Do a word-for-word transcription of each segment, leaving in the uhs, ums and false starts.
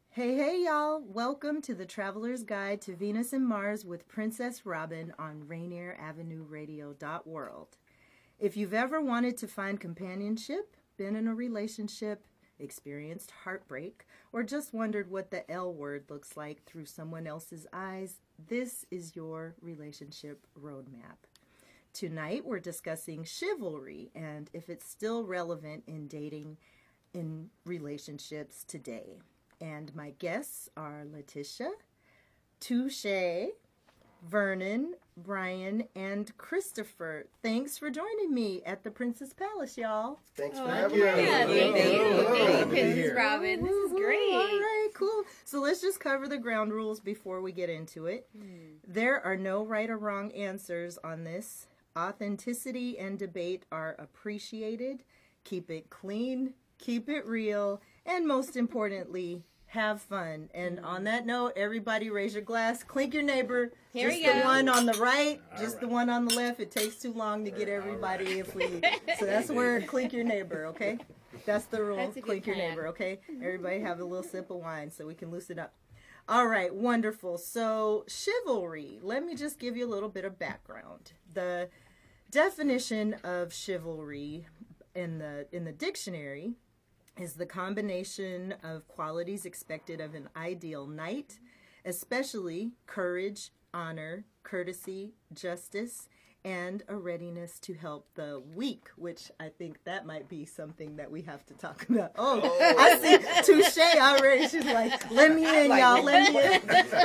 Hey, hey, y'all. Welcome to the Traveler's Guide to Venus and Mars with Princess Robin on Rainier Avenue Radio dot world. If you've ever wanted to find companionship, been in a relationship, experienced heartbreak, or just wondered what the L word looks like through someone else's eyes, this is your relationship roadmap. Tonight, we're discussing chivalry and if it's still relevant in dating in relationships today. And my guests are Letitia, Touche, Vernon, Brian, and Christopher. Thanks for joining me at the Princess Palace, y'all. Thanks oh, for having yeah. me. Thank you. Thank you, Princess Robin. This is great. All right, cool. So let's just cover the ground rules before we get into it. Hmm. There are no right or wrong answers on this. Authenticity and debate are appreciated. Keep it clean, keep it real, and most importantly, have fun. And mm. on that note, everybody raise your glass, clink your neighbor. Here just we the go. one on the right, All just right. the one on the left. It takes too long to get everybody right. if we. So that's where clink your neighbor, okay? That's the rule. That's a good Clink your plan. neighbor, okay? Everybody have a little sip of wine so we can loosen up. All right, wonderful. So chivalry. Let me just give you a little bit of background. The definition of chivalry in the in the dictionary is the combination of qualities expected of an ideal knight, especially courage, honor, courtesy, justice, and a readiness to help the weak, which I think that might be something that we have to talk about. Oh, oh. I see Touche already. She's like, let me in, like y'all, it. let me in.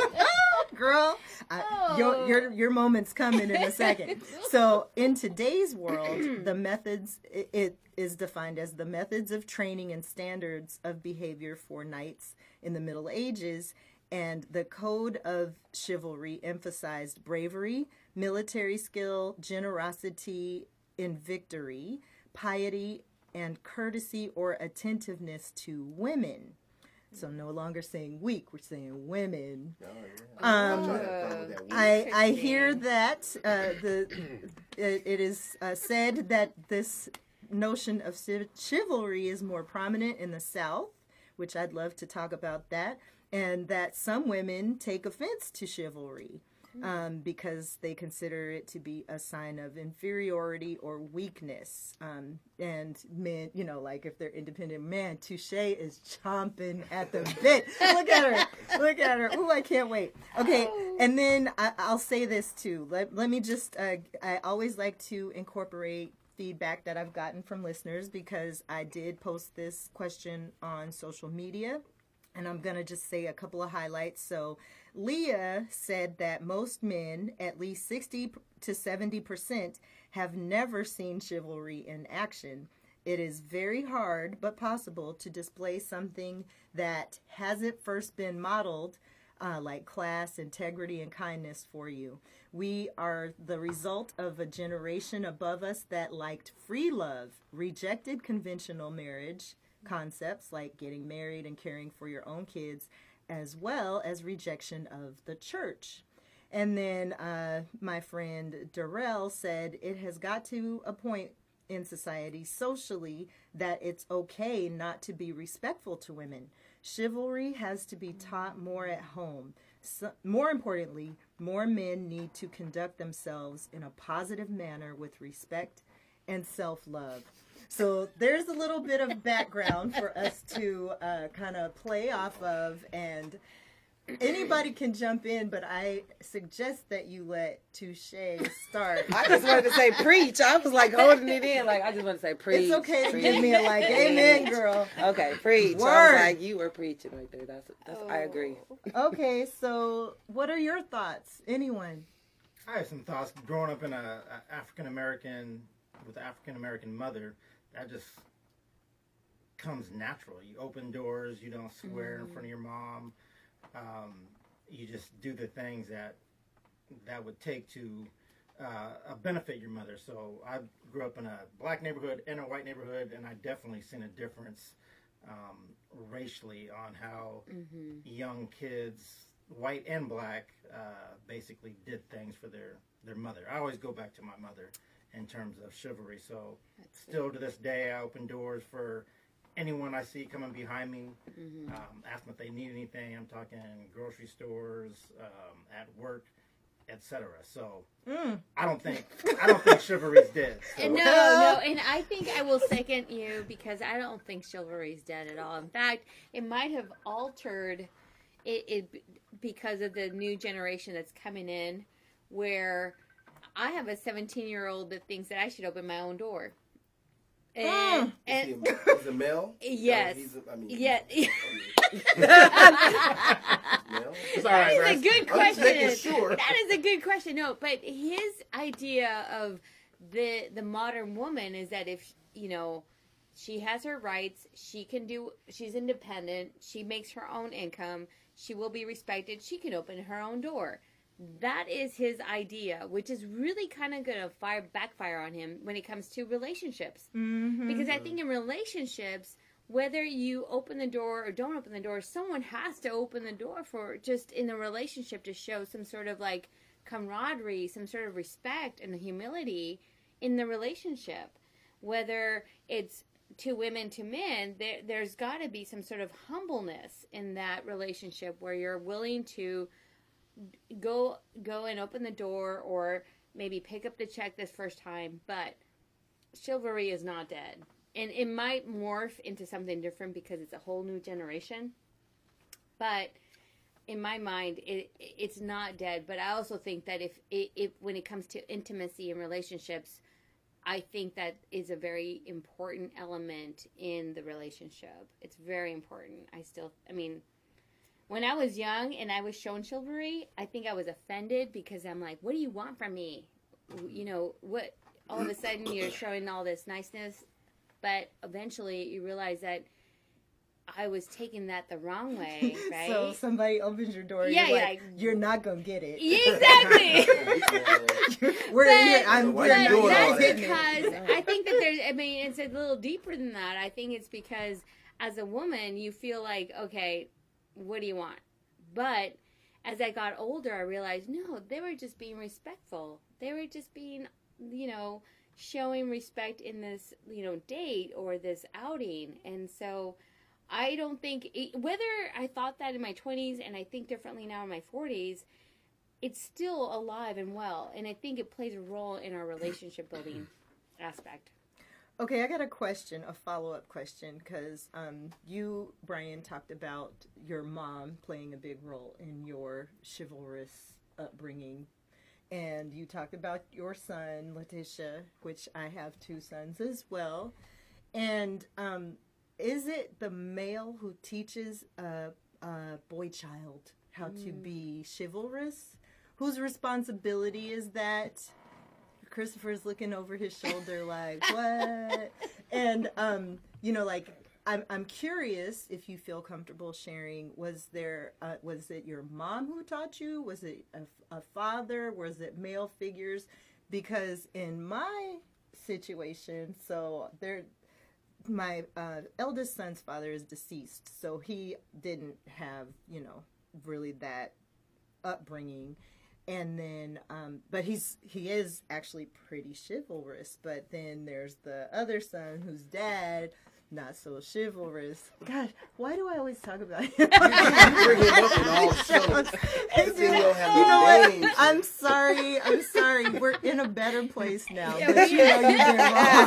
Girl, I, Oh. your, your, your moment's coming in a second. So in today's world, the methods, it, it is defined as the methods of training and standards of behavior for knights in the Middle Ages, and the code of chivalry emphasized bravery, military skill, generosity in victory, piety, and courtesy or attentiveness to women. So no longer saying weak, we're saying women. Oh, yeah. Um, I'm trying to have fun with that week. I, I hear that uh, the it, it is uh, said that this notion of civ- chivalry is more prominent in the South, which I'd love to talk about that, and that some women take offense to chivalry um, because they consider it to be a sign of inferiority or weakness. Um, and men, you know, like if they're independent, man, Touche is chomping at the bit. Look at her. Look at her. Ooh, I can't wait. Okay, and then I, I'll say this too. Let, let me just, uh, I always like to incorporate feedback that I've gotten from listeners because I did post this question on social media. And I'm going to just say a couple of highlights. So Leah said that most men, at least sixty to seventy percent, have never seen chivalry in action. It is very hard, but possible, to display something that hasn't first been modeled, uh, like class, integrity, and kindness for you. We are the result of a generation above us that liked free love, rejected conventional marriage concepts like getting married and caring for your own kids, as well as rejection of the church. And then uh, my friend Darrell said it has got to a point in society socially that it's okay not to be respectful to women. Chivalry has to be taught more at home. So, more importantly, more men need to conduct themselves in a positive manner with respect and self-love. So there's a little bit of background for us to uh, kind of play off of, and anybody can jump in, but I suggest that you let Touche start. I just wanted to say preach. I was like holding it in, like I just want to say preach. It's okay to preach. give me a like, amen, girl. Okay, preach. I Word. was like, you were preaching right there. That's, that's I agree. Okay, so what are your thoughts? Anyone? I have some thoughts. Growing up in a, a African American with an African American mother, that just comes natural. You open doors. You don't swear mm. in front of your mom. Um, you just do the things that that would take to uh, benefit your mother. So I grew up in a black neighborhood and a white neighborhood, and I definitely seen a difference um, racially on how mm-hmm. young kids, white and black, uh, basically did things for their, their mother. I always go back to my mother in terms of chivalry. So That's still it. To this day, I open doors for anyone I see coming behind me, Mm-hmm. um, ask them if they need anything. I'm talking grocery stores, um, at work, et cetera. So Mm. I don't think I don't think chivalry's dead. So. And no, no, and I think I will second you because I don't think chivalry's dead at all. In fact, it might have altered it, it because of the new generation that's coming in, where I have a seventeen-year-old that thinks that I should open my own door. And, and Is he a, he's a male? yes, No, he's a, I mean, yeah. male? It's all right, That is a Russ. good I'm just question. making sure. That is a good question. No, but his idea of the the modern woman is that if you know she has her rights, she can do. She's independent. She makes her own income. She will be respected. She can open her own door. That is his idea, which is really kind of going to fire backfire on him when it comes to relationships. Mm-hmm. Because I think in relationships, whether you open the door or don't open the door, someone has to open the door for just in the relationship to show some sort of like camaraderie, some sort of respect and humility in the relationship. Whether it's two women to men, there, there's got to be some sort of humbleness in that relationship where you're willing to go go and open the door or maybe pick up the check this first time. But chivalry is not dead. And it might morph into something different because it's a whole new generation. But in my mind, it it's not dead. But I also think that if, if when it comes to intimacy and relationships, I think that is a very important element in the relationship. It's very important. I still, I mean, when I was young and I was shown chivalry, I think I was offended because I'm like, what do you want from me? You know, what, all of a sudden you're showing all this niceness. But eventually you realize that I was taking that the wrong way, right? So somebody opens your door, Yeah, you're yeah, like, like- you're not gonna get it. Yeah, exactly. We're But- here. I'm, Why we're you But doing all that's that? because I think that there's, I mean, it's a little deeper than that. I think it's because as a woman, you feel like, okay, what do you want? But as I got older, I realized, no, they were just being respectful. They were just being, you know, showing respect in this, you know, date or this outing. And so I don't think, it, whether I thought that in my twenties and I think differently now in my forties, it's still alive and well. And I think it plays a role in our relationship building aspect. Okay, I got a question, a follow-up question, because um, you, Brian, talked about your mom playing a big role in your chivalrous upbringing. And you talked about your son, Letitia, which I have two sons as well. And um, is it the male who teaches a, a boy child how to be chivalrous? Whose responsibility is that? Christopher's looking over his shoulder like, what? And, um, you know, like, I'm, I'm curious if you feel comfortable sharing, was there, uh, was it your mom who taught you? Was it a, a father? Was it male figures? Because in my situation, so there, my uh, eldest son's father is deceased, so he didn't have, you know, really that upbringing. And then, um, but he's, he is actually pretty chivalrous. But then there's the other son whose dad, not so chivalrous. God, why do I always talk about him? Bring him up in all shows. But then we'll have You know what? names. I'm sorry. I'm sorry. We're in a better place now. Yeah, But we- you know you've been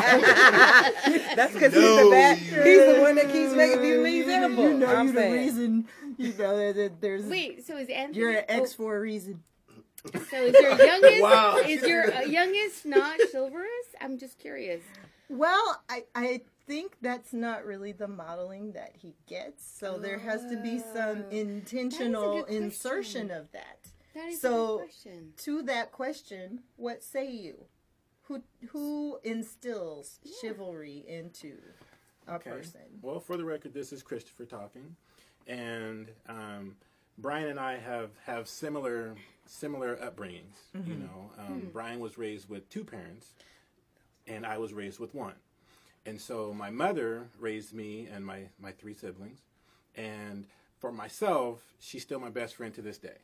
wrong. That's because he's No, the bad. you- He's the one that keeps making these You- examples. You know I'm you're the saying. reason. You know that there's. Wait, so is Anthony? You're an X oh, for a reason. so is your youngest? Wow. Is your uh, youngest not chivalrous? I'm just curious. Well, I, I think that's not really the modeling that he gets. So there has to be some Oh. intentional That is a good insertion question. of that. That is So- a good question. To that question, what say you? Who who instills chivalry into a Okay. person? Well, for the record, this is Christopher talking, and um, Brian and I have, have similar similar upbringings. You know, um, Brian was raised with two parents, and I was raised with one. And so my mother raised me and my, my three siblings, and for myself, she's still my best friend to this day.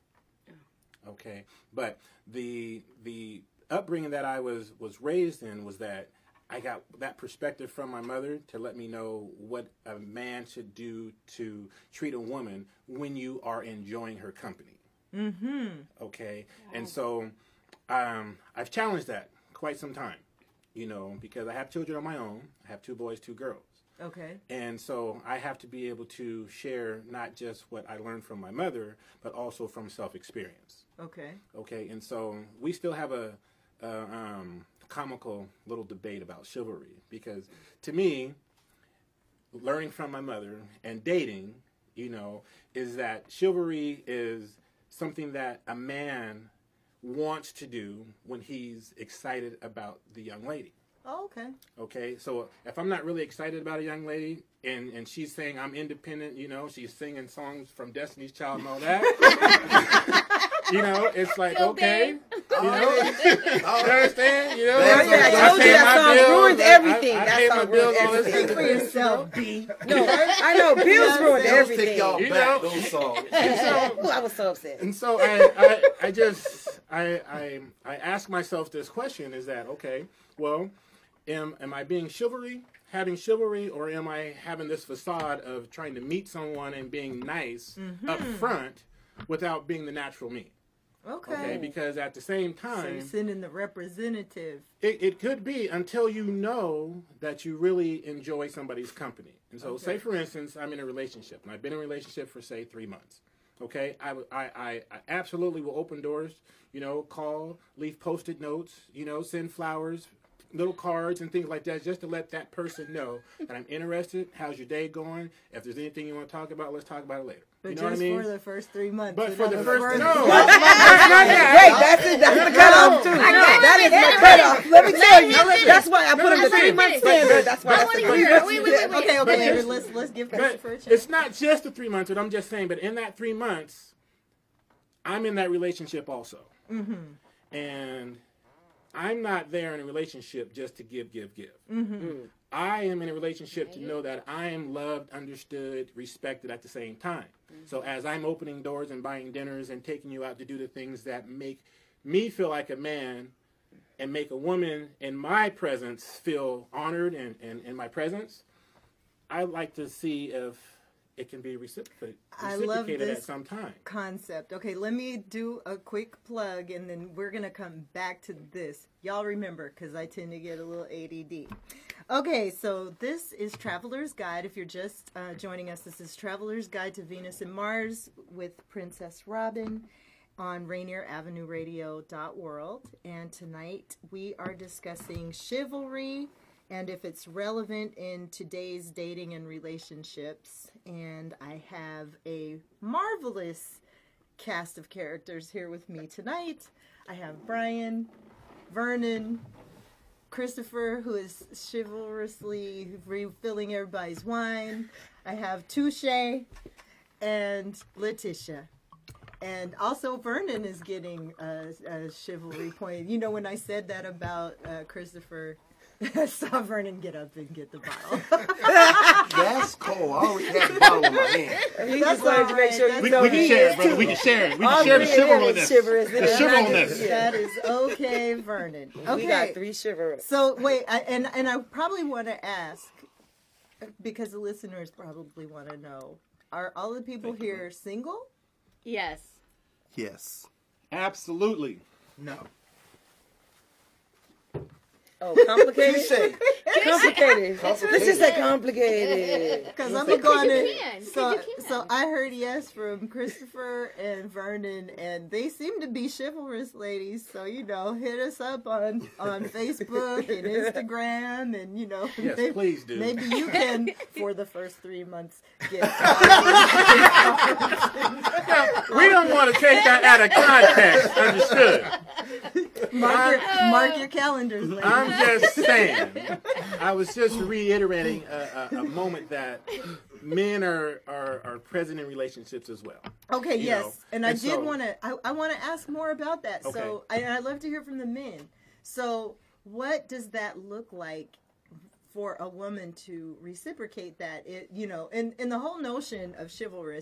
Okay, but the the upbringing that I was was raised in was that I got that perspective from my mother to let me know what a man should do to treat a woman when you are enjoying her company. Mm-hmm. Okay, and so um, I've challenged that quite some time, you know, because I have children of my own. I have two boys, two girls. Okay. And so I have to be able to share not just what I learned from my mother, but also from self-experience. Okay. Okay, and so we still have a, a um, comical little debate about chivalry, because to me, learning from my mother and dating, you know, is that chivalry is something that a man wants to do when he's excited about the young lady. Oh, okay. Okay, so if I'm not really excited about a young lady and, and she's saying I'm independent, you know, she's singing songs from Destiny's Child and all that, you know, it's like, Go, okay, babe. you know, you understand? You know, That's Yeah, I told you pay that my song bills, ruined I- everything. I, I That pay song my bills, ruined all this everything. stuff. For yourself, B. No, I know. Bills Yes, ruined they'll Take everything. y'all You back know? those songs. Ooh, I was so upset. And so I, I, I just, I, I, I ask myself this question: is that okay? Well, am am I being chivalry, having chivalry, or am I having this facade of trying to meet someone and being nice up front without being the natural me? Okay. Okay, because at the same So you're time, sending the representative. it, it could be until you know that you really enjoy somebody's company. And so, Okay. say for instance, I'm in a relationship, and I've been in a relationship for say three months. Okay, I, w- I, I, I absolutely will open doors, you know, call, leave post-it notes, you know, send flowers, little cards and things like that, just to let that person know that I'm interested. How's your day going? If there's anything you want to talk about, let's talk about it later. But You know just what I mean? for the first three months. But In for the other first, words- no, Wait, that's it. That's the cutoff too. That is my cutoff. Let me tell you. That's why I put him the Let three me month finish. standard. That's why I that's want the to three hear. months. Wait, wait, wait, wait. Okay, okay, But Aaron, it's- let's let's give But Christopher a chance. it's not just the three months, but I'm just saying, but in that three months, I'm in that relationship also. Mm-hmm. And I'm not there in a relationship just to give, give, give. Mm-hmm. I am in a relationship to know that I am loved, understood, respected at the same time. So as I'm opening doors and buying dinners and taking you out to do the things that make me feel like a man and make a woman in my presence feel honored and, and in my presence, I like to see if it can be reciprocated, I love reciprocated this at some time. concept. Okay, let me do a quick plug and then we're going to come back to this. Y'all remember, because I tend to get a little A D D. Okay, so this is Traveler's Guide. If you're just uh, joining us, this is Traveler's Guide to Venus and Mars with Princess Robin on Rainier Avenue Radio dot world. And tonight we are discussing chivalry and if it's relevant in today's dating and relationships. And I have a marvelous cast of characters here with me tonight. I have Brian, Vernon, Christopher, who is chivalrously refilling everybody's wine. I have Touche and Letitia. And also Vernon is getting a, a chivalry point. You know, when I said that about uh, Christopher, I saw Vernon get up and get the bottle. That's cold. I already had the bottle in my hand. He That's just wanted to make all sure right. you We, know we can he share is it, brother. too. We can share it. We All can share the three of them is chivalrous. chivalrous. The And I chivalrous. just- yeah. That is okay, Vernon. Okay. We got three chivalrous. So wait, I, and and I probably want to ask because the listeners probably want to know: are all the people here single? Yes. Yes. Absolutely. No. Oh, complicated? Touche. Complicated. Let's just say complicated. Because I'm Let's say going you to. can, 'cause So you can. so I heard yes from Christopher and Vernon, and they seem to be chivalrous ladies. So you know, hit us up on on Facebook and Instagram, and you know, Yes, maybe, please do. maybe you can for the first three months get. We don't want to take that out of context. Understood. mark, your, mark your calendars, ladies. I'm just saying. I was just reiterating a, a, a moment that men are, are, are present in relationships as well. Okay, you yes, know, and I and did so- want to. I, I want to ask more about that. Okay. So, I, and I'd love to hear from the men. So, what does that look like for a woman to reciprocate that? It, you know, and and the whole notion of chivalrous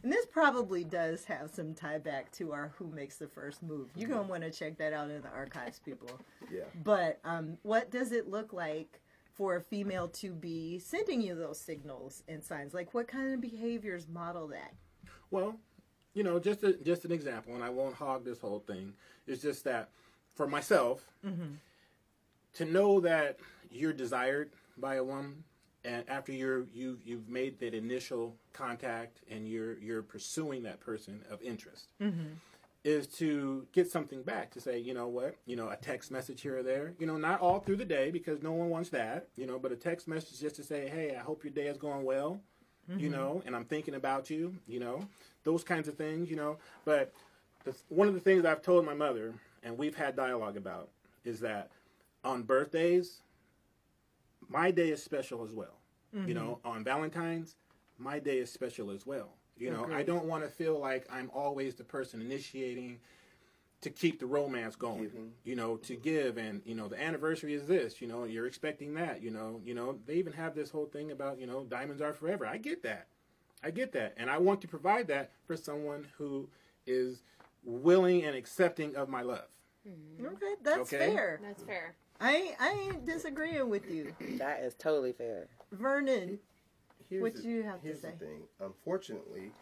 And this probably does have some tie back to our Who Makes the First Move. You're going to want to check that out in the archives, people. Yeah. But um, what does it look like for a female to be sending you those signals and signs? Like, what kind of behaviors model that? Well, you know, just a, just an example, and I won't hog this whole thing. It's just that for myself, mm-hmm. to know that you're desired by a woman, and after you're you you've made that initial contact and you're you're pursuing that person of interest, mm-hmm. is to get something back, to say, you know what, you know, a text message here or there, you know, not all through the day because no one wants that, you know, but a text message just to say, hey, I hope your day is going well, mm-hmm. you know, and I'm thinking about you, you know, those kinds of things, you know. But the, one of the things I've told my mother, and we've had dialogue about, is that on birthdays, my day is special as well. Mm-hmm. You know, on Valentine's, my day is special as well. You know, okay. I don't want to feel like I'm always the person initiating to keep the romance going, mm-hmm. you know, to give. And, you know, the anniversary is this, you know, you're expecting that, you know, you know, they even have this whole thing about, you know, diamonds are forever. I get that. I get that. And I want to provide that for someone who is willing and accepting of my love. Mm-hmm. Okay, that's okay? fair. That's fair. I I ain't disagreeing with you. That is totally fair. Vernon, here's what the, do you have here's to say? The thing. Unfortunately,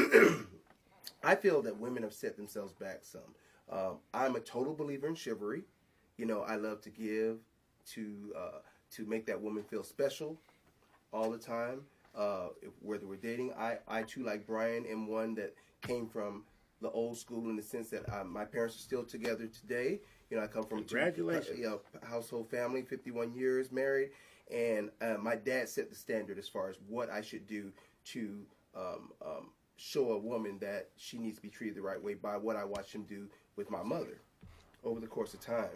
I feel that women have set themselves back some. Um, I'm a total believer in chivalry. You know, I love to give, to uh, to make that woman feel special all the time. Uh, if, whether we're dating, I, I too, like Brian, am one that came from the old school in the sense that uh, my parents are still together today. You know, I come from Congratulations. a you know, household family, fifty-one years married, and uh, my dad set the standard as far as what I should do to um, um, show a woman that she needs to be treated the right way by what I watched him do with my mother over the course of time.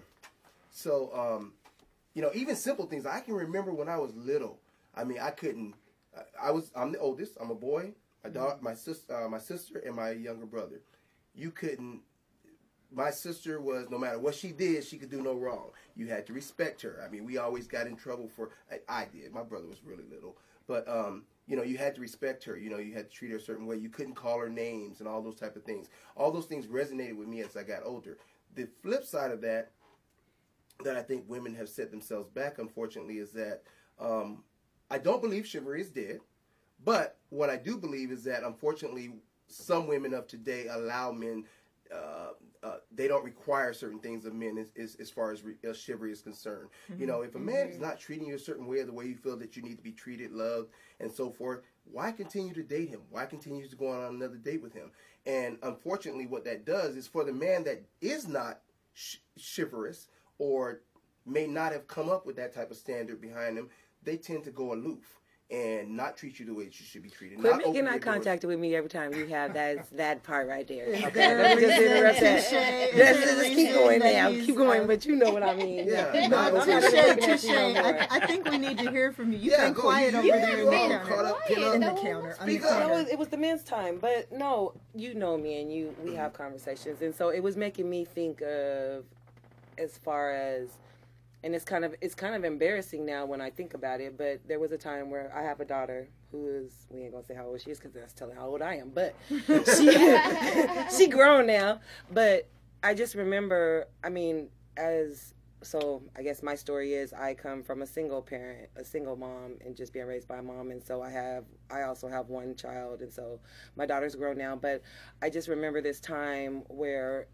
So, um, you know, even simple things. I can remember when I was little. I mean, I couldn't. I, I was. I'm the oldest. I'm a boy. My daughter, my sister, uh, my sister, and my younger brother. You couldn't. My sister was, no matter what she did, she could do no wrong. You had to respect her. I mean, we always got in trouble for, I, I did. My brother was really little. But, um, you know, you had to respect her. You know, you had to treat her a certain way. You couldn't call her names and all those type of things. All those things resonated with me as I got older. The flip side of that, that I think women have set themselves back, unfortunately, is that um, I don't believe chivalry is dead. But what I do believe is that, unfortunately, some women of today allow men Uh, uh, they don't require certain things of men as, as, as far as, re, as chivalry is concerned. Mm-hmm. You know, if a man is not treating you a certain way or the way you feel that you need to be treated, loved, and so forth, why continue to date him? Why continue to go on another date with him? And unfortunately, what that does is for the man that is not sh- chivalrous or may not have come up with that type of standard behind them, they tend to go aloof and not treat you the way you should be treated. Quit not making eye open your contact doors. with me every time you have that that part right there. Is Okay, there a let me just reason- interrupt that. touche? Is Just, there a just keep reason going that now. he's, Keep going, uh, but you know what I mean. Yeah. I'm No, not touche, gonna look at touche. you no more. I, I think we need to hear from you. You've Yeah, been go. quiet You- over you- there you in all the caught counter. up, pin up. In the No, counter. On the speak up. No, counter. it, it was the men's time, but no, you know me and you, we have conversations, and so it was making me think of, as far as, and it's kind of it's kind of embarrassing now when I think about it. But there was a time where I have a daughter who is, we ain't gonna say how old she is because that's telling how old I am, but she she grown now. But I just remember, I mean, as so I guess my story is I come from a single parent, a single mom, and just being raised by a mom, and so I have I also have one child, and so my daughter's grown now. But I just remember this time where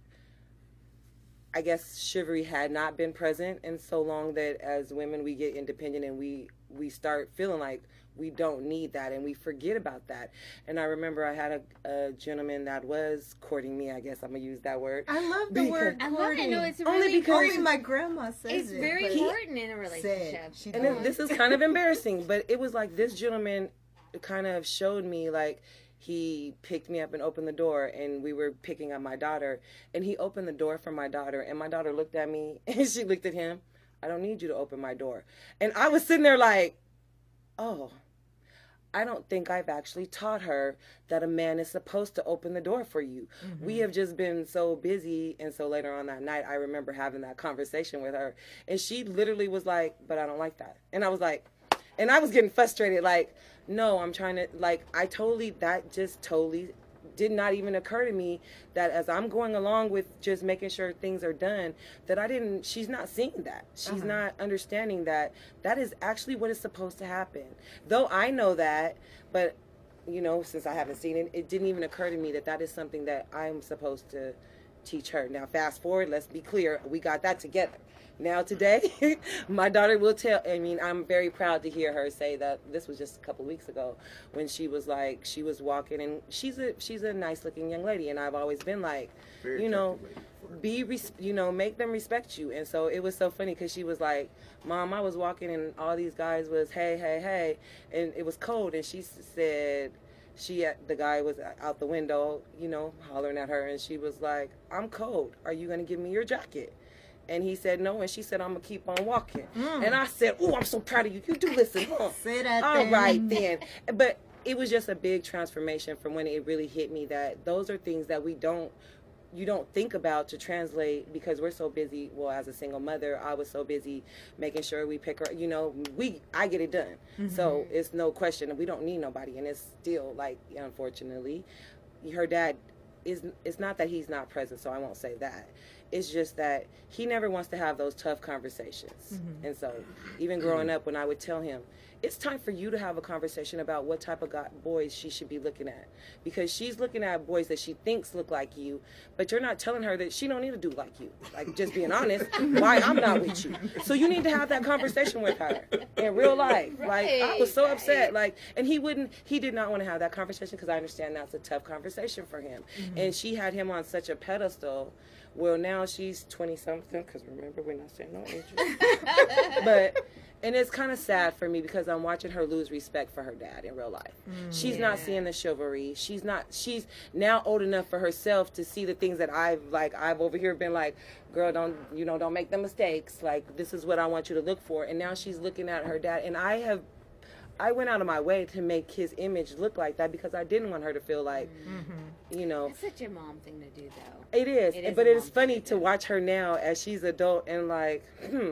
I guess chivalry had not been present in so long that as women we get independent and we we start feeling like we don't need that and we forget about that. And I remember I had a, a gentleman that was courting me. I guess I'm gonna use that word. I love the Because- word I love it. courting. No, it's Only really because- Only my grandma says it's it. very but important in a said relationship. she And did. then this is kind of embarrassing, but it was like this gentleman kind of showed me, like, he picked me up and opened the door, and we were picking up my daughter, and he opened the door for my daughter, and my daughter looked at me, and she looked at him. I don't need you to open my door. And I was sitting there like, oh, I don't think I've actually taught her that a man is supposed to open the door for you. Mm-hmm. We have just been so busy. And so later on that night, I remember having that conversation with her. And she literally was like, but I don't like that. And I was like, And I was getting frustrated, like, no, I'm trying to, like, I totally, that just totally did not even occur to me that as I'm going along with just making sure things are done, that I didn't, she's not seeing that. She's uh-huh. not understanding that that is actually what is supposed to happen. Though I know that, but, you know, since I haven't seen it, it didn't even occur to me that that is something that I'm supposed to teach her. Now, fast forward, let's be clear, we got that together. Now today, my daughter will tell, I mean, I'm very proud to hear her say that. This was just a couple weeks ago when she was like, she was walking, and she's a she's a nice looking young lady, and I've always been like, very you know, be, res- you know, make them respect you. And so it was so funny because she was like, Mom, I was walking and all these guys was, hey, hey, hey, and it was cold, and she said, she, the guy was out the window, you know, hollering at her, and she was like, I'm cold. Are you going to give me your jacket? And he said no, and she said, I'm going to keep on walking. Mm. And I said, oh, I'm so proud of you. You do listen, huh? Say that All then. right, then. But it was just a big transformation from when it really hit me that those are things that we don't, you don't think about to translate because we're so busy. Well, as a single mother, I was so busy making sure we pick her, you know, we, I get it done. Mm-hmm. So it's no question. We don't need nobody. And it's still, like, unfortunately, her dad is, it's not that he's not present, so I won't say that. It's just that he never wants to have those tough conversations. Mm-hmm. And so even growing up, when I would tell him, it's time for you to have a conversation about what type of guy, boys she should be looking at. Because she's looking at boys that she thinks look like you, but you're not telling her that she don't need to do like you. Like, just being honest, why I'm not with you. So you need to have that conversation with her in real life. Right, like, I was so right. upset. Like, and he wouldn't, he did not want to have that conversation because I understand that's a tough conversation for him. Mm-hmm. And she had him on such a pedestal. Well, now she's twenty-something, because remember, we're not saying no age. But, and it's kind of sad for me because I'm watching her lose respect for her dad in real life. Mm, she's yeah. not seeing the chivalry. She's not, she's now old enough for herself to see the things that I've, like, I've over here been like, girl, don't, you know, don't make the mistakes. Like, this is what I want you to look for. And now she's looking at her dad, and I have, I went out of my way to make his image look like that because I didn't want her to feel like, mm-hmm. you know. It's such a mom thing to do, though. It is, it is but it is funny to, to watch her now as she's adult and like, hmm,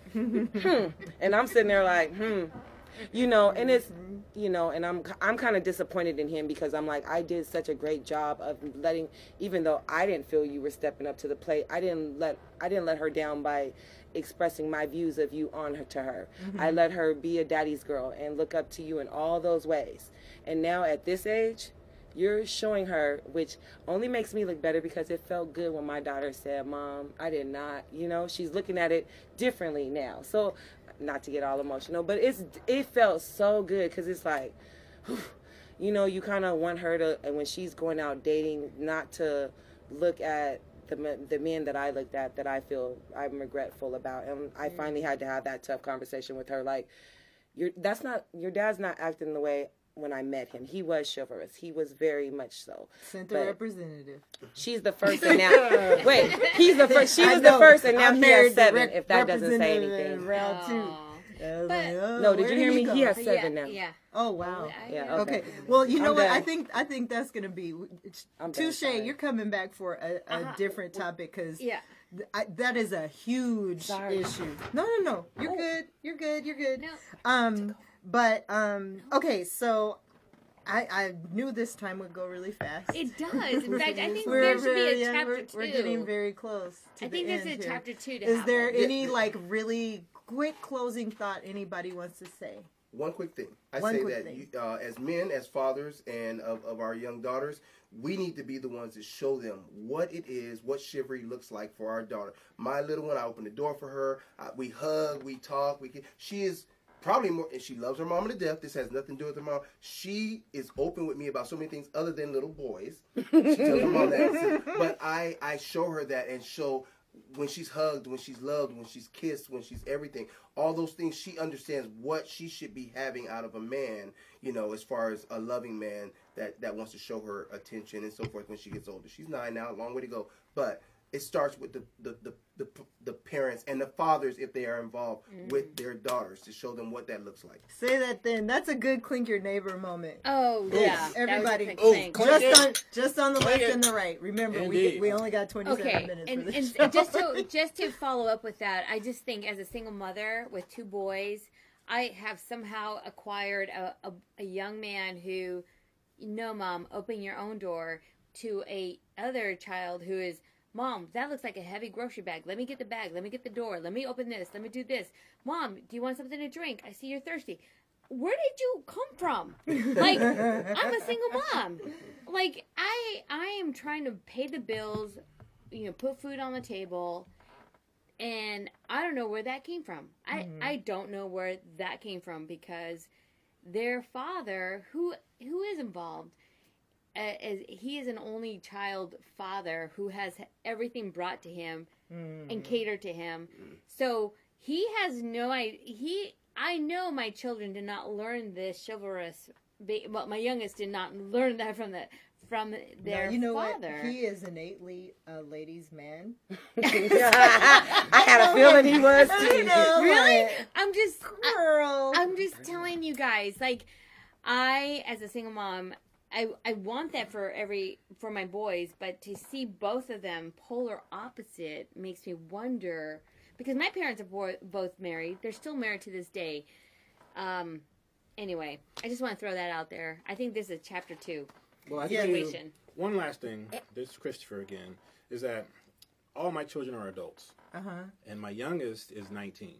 hmm, and I'm sitting there like, hmm, you know, and it's, you know, and I'm I'm kind of disappointed in him because I'm like, I did such a great job of letting, even though I didn't feel you were stepping up to the plate, I didn't let I didn't let her down by expressing my views of you on her to her. Mm-hmm. I let her be a daddy's girl and look up to you in all those ways. And now at this age, you're showing her, which only makes me look better because it felt good when my daughter said, Mom, I did not, you know, she's looking at it differently now. So, not to get all emotional, but it's it felt so good because it's like, whew, you know, you kind of want her to, and when she's going out dating, not to look at the the men that I looked at that I feel I'm regretful about. And I finally had to have that tough conversation with her. Like, you're, that's not, your dad's not acting the way when I met him. He was chivalrous. He was very much so. Sent the representative. She's the first and now, wait, he's the first, she was the first and now he has seven, rec- if that doesn't say anything. Round two. But, like, oh, no, did you hear did me? He, he has seven yeah, now. Yeah. Oh wow. Yeah. Okay. okay. Well, you know I'm what? done. I think I think that's gonna be touche. You're coming back for a, a Uh-huh. different topic because Yeah. th- I, that is a huge Sorry. issue. No, no, no. You're Oh. good. You're good. You're good. No. Um, but um, okay. So I I knew this time would go really fast. It does. In fact, I think We're there should very- be a yeah, chapter we're, two. We're getting very close. To I the think there's end a here. chapter two to Is happen. there any like really quick closing thought anybody wants to say? One quick thing. I One say quick that thing. you, uh, as men, as fathers, and of, of our young daughters, we need to be the ones that show them what it is, what chivalry looks like for our daughter. My little one, I open the door for her. I, we hug, we talk. We can, she is probably more, and she loves her mama to death. This has nothing to do with her mom. She is open with me about so many things other than little boys. She tells her mom that. But I, I show her that and show when she's hugged, when she's loved, when she's kissed, when she's everything, all those things, she understands what she should be having out of a man, you know, as far as a loving man that, that wants to show her attention and so forth when she gets older. She's nine now, a long way to go. But it starts with the the, the, the, the parents and the fathers, if they are involved, mm. with their daughters to show them what that looks like. Say that then. That's a good clink your neighbor moment. Oh, yeah. Everybody. Oh, just, on, just on the left and the right. Remember, we we only got twenty-seven okay. minutes and, for this and show. just to just to follow up with that, I just think as a single mother with two boys, I have somehow acquired a, a, a young man who, no, Mom, open your own door, to a other child who is, Mom, that looks like a heavy grocery bag. Let me get the bag. Let me get the door. Let me open this. Let me do this. Mom, do you want something to drink? I see you're thirsty. Where did you come from? Like, I'm a single mom. Like, I I am trying to pay the bills, you know, put food on the table, and I don't know where that came from. I, mm-hmm. I don't know where that came from, because their father, who who is involved, uh, is, he is an only child father who has everything brought to him mm. and catered to him. So he has no idea. He, I know my children did not learn this chivalrous. Well, my youngest did not learn that from the from their now, you know father. What? He is innately a ladies' man. I had a feeling he was too. You know, really? like, I'm just girl. I, I'm just telling you guys. Like, I, as a single mom, I I want that for every for my boys, but to see both of them polar opposite makes me wonder. Because my parents are bo- both married. They're still married to this day. Um. Anyway, I just want to throw that out there. I think this is chapter two. Well, I yeah. think one last thing, this is Christopher again, is that all my children are adults. Uh-huh. And my youngest is nineteen.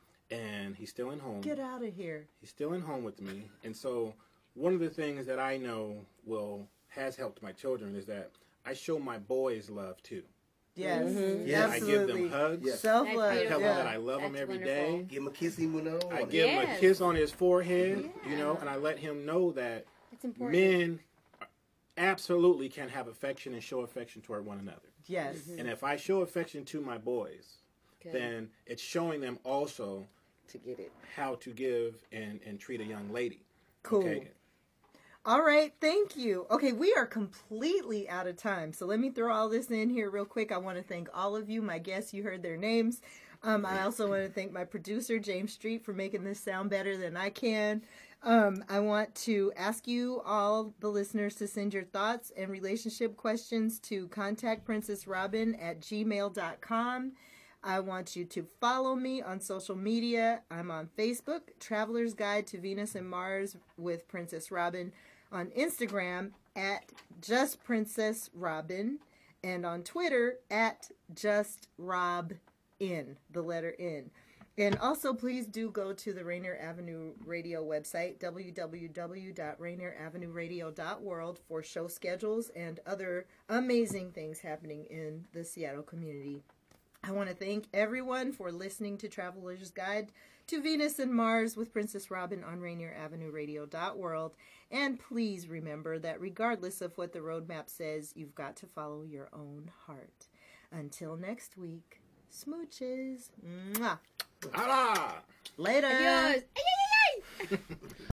And he's still in home. Get out of here. He's still in home with me. And so one of the things that I know will has helped my children is that I show my boys love too. Yes, mm-hmm. yes. I give them hugs. Yes. Self-love. I tell yeah. them that I love That's them every wonderful. day. Give him a kissy muno. I give Yes. him a kiss on his forehead, Yeah. you know, and I let him know that That's important. men absolutely can have affection and show affection toward one another. Yes. Mm-hmm. And if I show affection to my boys, Good. then it's showing them also To get it. how to give and, and treat a young lady. Cool. Okay? All right, thank you. Okay, we are completely out of time, so let me throw all this in here real quick. I want to thank all of you, my guests. You heard their names. Um, I also want to thank my producer, James Street, for making this sound better than I can. Um, I want to ask you, all the listeners, to send your thoughts and relationship questions to contact princess robin at gmail dot com. I want you to follow me on social media. I'm on Facebook, Traveler's Guide to Venus and Mars with Princess Robin. On Instagram, at Just Princess Robin. And on Twitter, at Just Rob In, the letter N. And also, please do go to the Rainier Avenue Radio website, w w w dot rainier avenue radio dot world, for show schedules and other amazing things happening in the Seattle community. I want to thank everyone for listening to Traveler's Guide to Venus and Mars with Princess Robin on rainier avenue radio dot world. And please remember that regardless of what the roadmap says, you've got to follow your own heart. Until next week, smooches. Mwah. Allah! Later. Adios. Ay, ay, ay, ay.